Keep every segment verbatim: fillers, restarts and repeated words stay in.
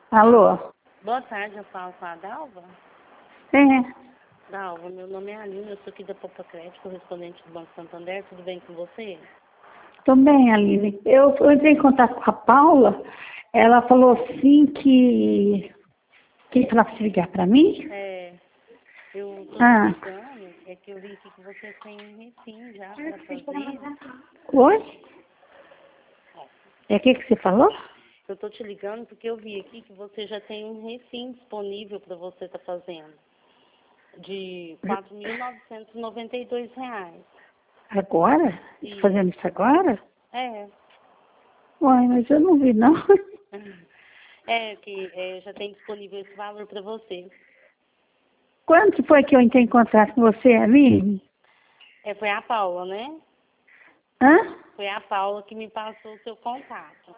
Alô? Boa tarde, eu falo com a Dalva. É. Dalva, meu nome é Aline, eu sou aqui da Popa Crédito, correspondente do Banco Santander. Tudo bem com você? Tô bem, Aline. Eu, eu entrei em contato com a Paula, ela falou assim que... que ela precisa ligar pra mim? É, eu tô Ah. te ligando, é que eu vi aqui que você tem um refim já para fazer. Oi? É o que que você falou? Eu tô te ligando porque eu vi aqui que você já tem um refim disponível para você estar fazendo, de quatro mil novecentos e noventa e dois reais. Agora? E, Fazendo isso agora? é, Uai, mas eu não vi, não. é que é, já tem disponível esse valor para você. Quando que foi que eu entrei em contato com você, Aline? É, foi a Paula, né? Hã? Foi a Paula que me passou o seu contato.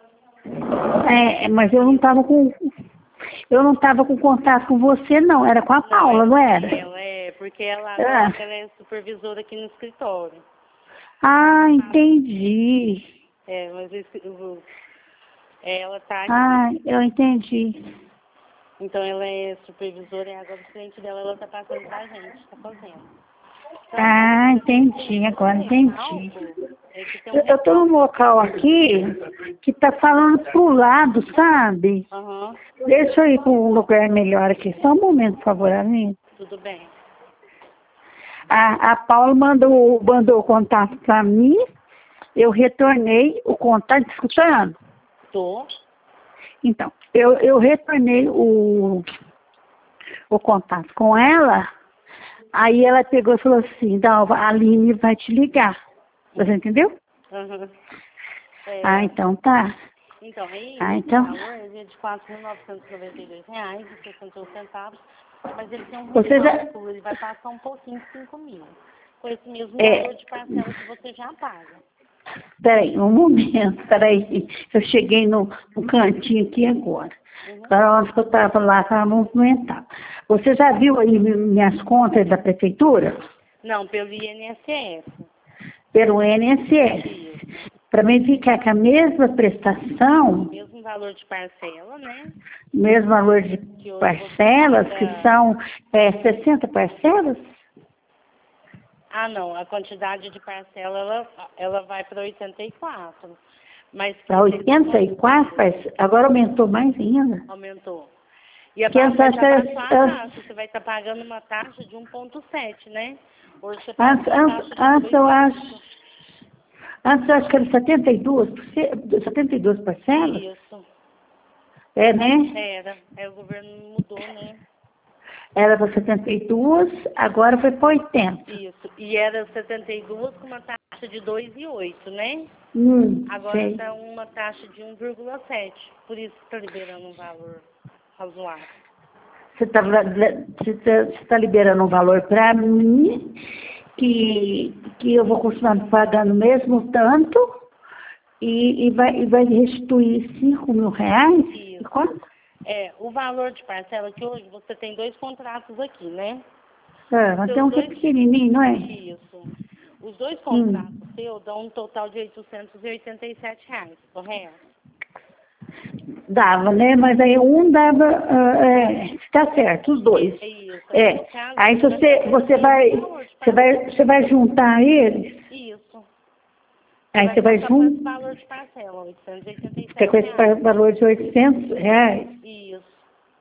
É, mas eu não tava com... Eu não tava com contato com você, não. Era com a Não, Paula, é não era? ela, é, porque ela Ah, agora ela é supervisora aqui no escritório. ah entendi. É, mas esse, o- é, ela tá aqui. Ah, eu entendi. Então ela é supervisora e agora o cliente dela ela tá passando pra gente, tá fazendo. Então, Ah, você tem entendi, esse agora entendi. recalco, é que tem um Eu, eu tô recalque. num local aqui que tá falando pro lado, sabe? Aham, Deixa eu ir para um lugar melhor aqui. Só um momento, por favor, Aline. tudo bem. A, a Paula mandou, mandou o contato para mim, eu retornei o contato, tá escutando? Tô. Então, eu, eu retornei o, o contato com ela, aí ela pegou e falou assim, Dalva, a Aline vai te ligar. Você entendeu? Aham. Ah, É, então tá. então, aí Ah, esse então. valor é de quatro mil novecentos e noventa e dois reais e sessenta e um centavos, mas ele tem um Você já. recálculo, ele vai passar um pouquinho de cinco mil, com esse mesmo É, valor de parcela que você já paga. peraí, um momento, peraí. Eu cheguei no, no cantinho aqui agora. Uhum. Agora, onde que eu estava lá, estava movimentado. Você já viu aí mi- minhas contas da prefeitura? Não, pelo I N S S. Pelo I N S S. Isso. Para verificar que a mesma prestação, Mesmo valor de parcela, né? mesmo valor de Que hoje você parcelas, que paga. são é, sessenta parcelas, Ah, não, a quantidade de parcela ela, ela vai para oitenta e quatro. Mas para oitenta e quatro parcelas, agora aumentou mais ainda. aumentou. E a Que ba- as, mas as, já baixou a as, taxa. Você vai estar pagando uma taxa de um vírgula sete, né? Hoje você paga as, uma as, taxa de as, dois eu vírgula acho, oito. antes eu acho que era setenta e duas, por cento, setenta e duas parcelas. Isso. É, né? Era. Aí o governo mudou, né? Era para setenta e duas, agora foi para oitenta. Isso. E era setenta e dois com uma taxa de dois vírgula oito, né? Hum, Agora sei. está uma taxa de um vírgula sete. Por isso está liberando um valor razoável. Você está você tá, você tá liberando um valor para mim que, que eu vou continuar pagando mesmo tanto e, e, vai, e vai restituir cinco mil reais? E Isso. quanto? É, o valor de parcela que hoje você tem dois contratos aqui, né? Ah, Os mas tem seus um que é dois, pequenininho, não é? isso. Os dois Hum. contratos seus dão um total de oitocentos e oitenta e sete reais, correto? Dava, né? Mas aí um dava, ah, é, tá certo, os dois. E- é isso. Aí no É. caso Aí você se vai você, pagar o você mesmo vai, valor de você vai, parcela. você vai juntar eles, Isso. Você aí vai você vai passar com esse juntar, valor de parcela, oitocentos e oitenta e fica sete com esse pa- reais. valor de oitocentos reais, Isso.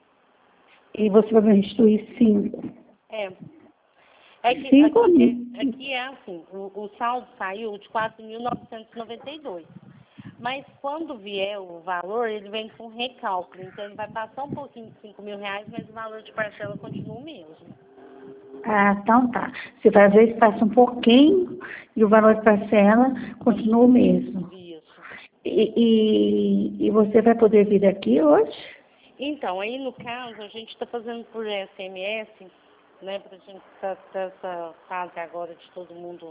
e você vai me restituir cinco. É. É que Cinco aqui mil. é, aqui é assim, o, o saldo saiu de quatro mil novecentos e noventa e dois. Mas quando vier o valor, ele vem com recálculo. Então ele vai passar um pouquinho de cinco mil reais, mas o valor de parcela continua o mesmo. Ah, então tá. Você vai, às vezes passa um pouquinho e o valor de parcela continua o mesmo. Isso. E, e, e você vai poder vir aqui hoje? Então, aí no caso, a gente está fazendo por S M S, né, para a gente estar tá, essa fase agora de todo mundo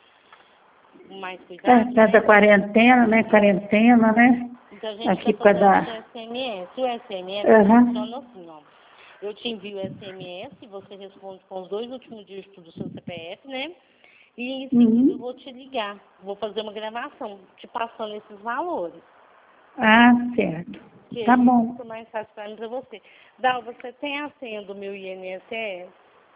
com mais Tá, cuidado, tá da né? quarentena, né? Quarentena, né? Então a gente está Aqui por causa fazendo por da... S M S. O S M S Aham. funciona assim, ó. Eu te envio o S M S, você responde com os dois últimos dígitos do seu C P F, né? E em seguida eu Uhum. vou te ligar. Vou fazer uma gravação, te passando esses valores. Ah, certo. Que Tá bom. fica mais fácil para mim para você. Dal, você tem a senha do meu I N S S?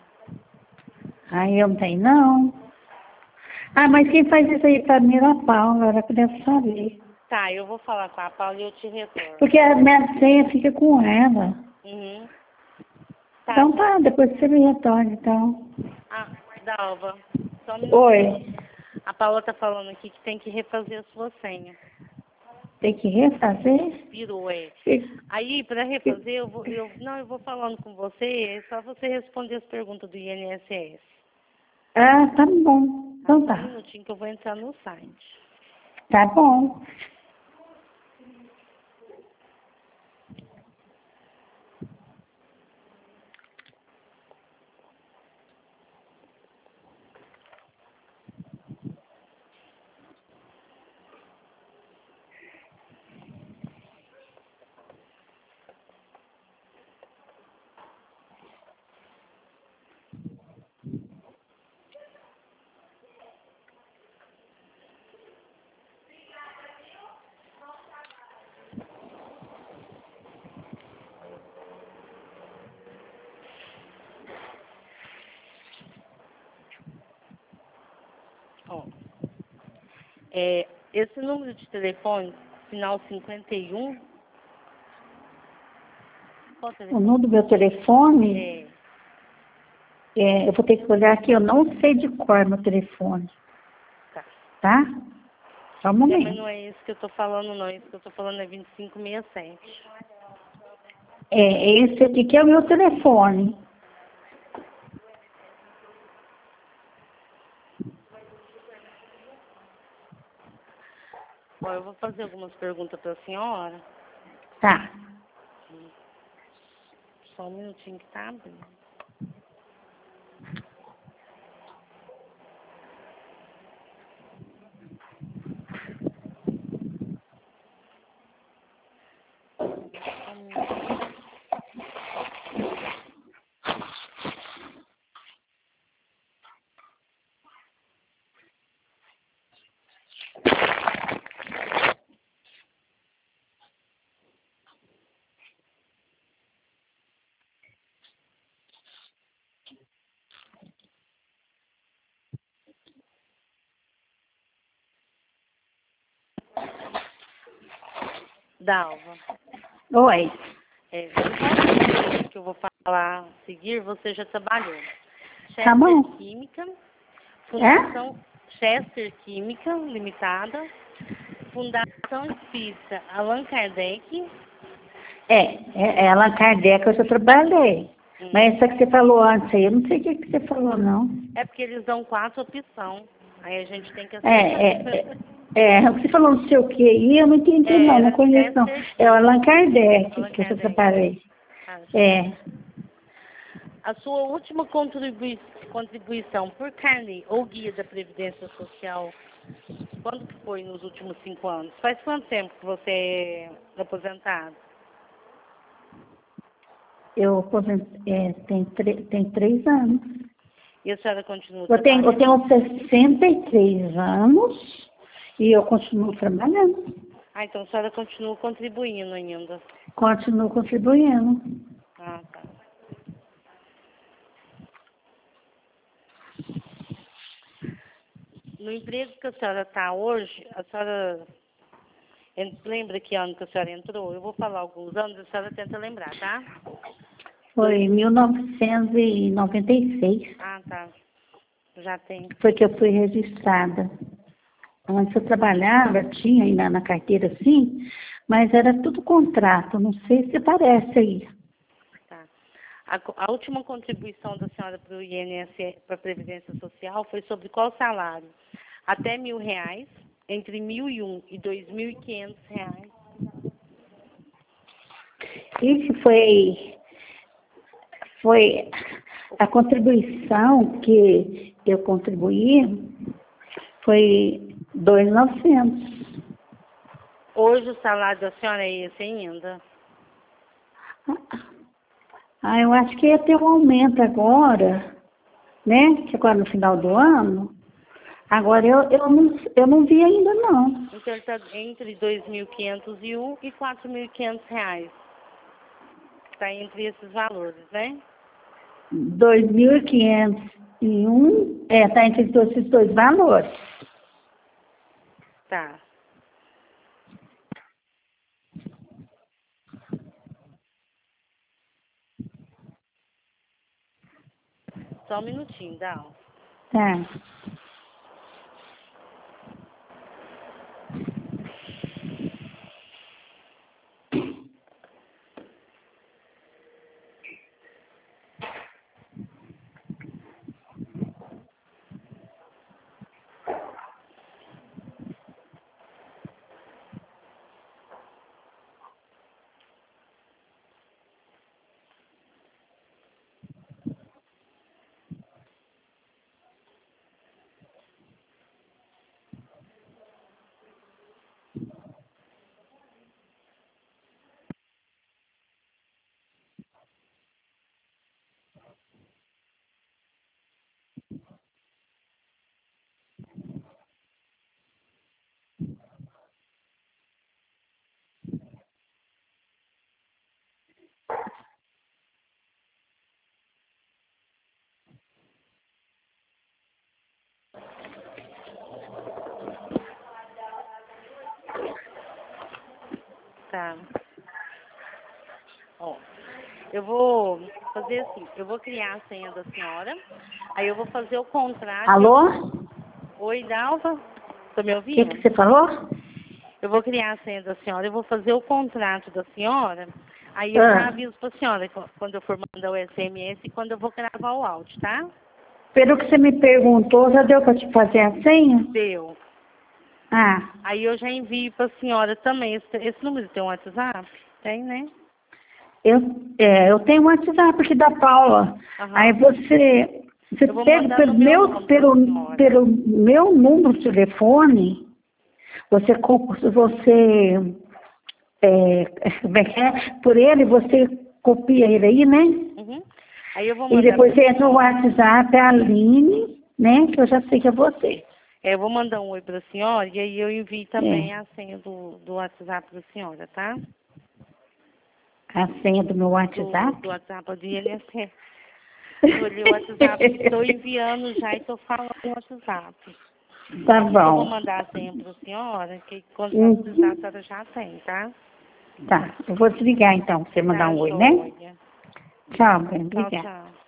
Aí eu não tenho, não. Ah, mas quem faz isso aí pra mim era a Paula, era que deve saber. Tá, eu vou falar com a Paula e eu te retorno. Porque a minha senha fica com ela. Uhum. Tá, Então tá, depois você me retorna, então. ah, Dalva, só um minuto. Oi, A Paula tá falando aqui que tem que refazer a sua senha. tem que refazer? Virou, é. Que- Aí, para que- refazer, eu vou, eu, não, eu vou falando com você, é só você responder as perguntas do I N S S. Ah, tá bom. Tá, Então só um tá. minutinho que eu vou entrar no site. Tá bom. Ó, é, esse número de telefone, final cinquenta e um, qual O telefone? número do meu telefone, É, é, eu vou ter que olhar aqui, eu não sei de cor meu telefone, tá. tá? Só um É, mas momento. não é isso que eu tô falando, não. Isso que eu tô falando é vinte e cinco sessenta e sete. É, esse aqui que é o meu telefone. Ó, eu vou fazer algumas perguntas para a senhora. Tá. Só um minutinho que tá abrindo. Só um minutinho. Dalva, Oi. é, qual que eu vou falar a seguir, você já trabalhou. Tá Chester bom. Química, É? Fundação Chester Química Limitada, Fundação Espírita Allan Kardec. É, é, é Allan Kardec eu já trabalhei. Hum. Mas essa que você falou antes aí, eu não sei o que, que você falou, não. É porque eles dão quatro opções. Aí a gente tem que É, acertar. é, é, é, você falou não sei o que aí, eu não entendi, É, não, não era conheço, não. Chester É o Allan Química. Kardec Allan que eu já Kardec. trabalhei. Ah, É, a sua última contribui contribuição por carne ou guia da Previdência Social, quando que foi nos últimos cinco anos? Faz quanto tempo que você é aposentado? eu aposentei, é, tem, tre- tem três anos. E a senhora continua Eu tenho, eu trabalhando? tenho sessenta e três anos e eu continuo trabalhando. Ah, então a senhora continua contribuindo ainda. Continuo contribuindo. Ah, tá. No emprego que a senhora está hoje, a senhora en- lembra que ano que a senhora entrou? Eu vou falar alguns anos, a senhora tenta lembrar, tá? Foi em mil novecentos e noventa e seis. Ah, tá. Já tem. Foi que eu fui registrada. Antes eu trabalhava, tinha aí na, na carteira sim, mas era tudo contrato, não sei se parece aí. Tá. A, co- a última contribuição da senhora para o I N S S, para a Previdência Social, foi sobre qual salário? Até mil reais, entre mil e um e dois mil e quinhentos reais. Isso foi, foi a contribuição que eu contribuí, foi dois mil e novecentos. Hoje o salário da senhora é esse ainda? Ah, eu acho que ia ter um aumento agora, né? Que agora no final do ano. Agora eu, eu, não, eu não vi ainda não. Então ele está entre dois mil quinhentos e um e quatro mil e quinhentos reais. Está entre esses valores, né? dois mil e quinhentos e um, é, tá entre esses dois valores. Tá. Só um minutinho, dá. Tá. Tá. Ó, eu vou fazer assim, eu vou criar a senha da senhora, aí eu vou fazer o contrato. Alô? Oi, Dalva? Tá me O que, ouvindo? que você falou? Eu vou criar a senha da senhora, eu vou fazer o contrato da senhora, aí eu já Ah, aviso pra senhora qu- quando eu for mandar o S M S e quando eu vou gravar o áudio, tá? pelo que você me perguntou, já deu para te fazer a senha? Deu. Ah, Aí eu já envio pra senhora também. Esse, esse número tem um WhatsApp? Tem, né? eu, é, eu tenho um WhatsApp aqui da Paula. Aí Aham. você, você Eu vou pega mandar no pelo meu meu, nome pra pelo, senhora. pelo meu número de telefone, você, co- você é, como é que é? Por ele, você copia ele aí, né? Uhum. Aí eu vou E mandar depois pra você entra no senhora. WhatsApp, a Aline, né? Que eu já sei que é você. É, eu vou mandar um oi pra senhora e aí eu envio É. também a senha do, do WhatsApp pra senhora, tá? A senha do meu Do, WhatsApp. do WhatsApp do I N S S. Eu olhei o WhatsApp, estou enviando já e estou falando no WhatsApp. Tá Eu vou bom. mandar a senha pra senhora, que quando ela precisar, a Uhum. senhora já tem, tá? Tá. Eu vou desligar então, pra você mandar Tá, um oi, né? joia. Tchau, bem. Tchau, Obrigada. tchau.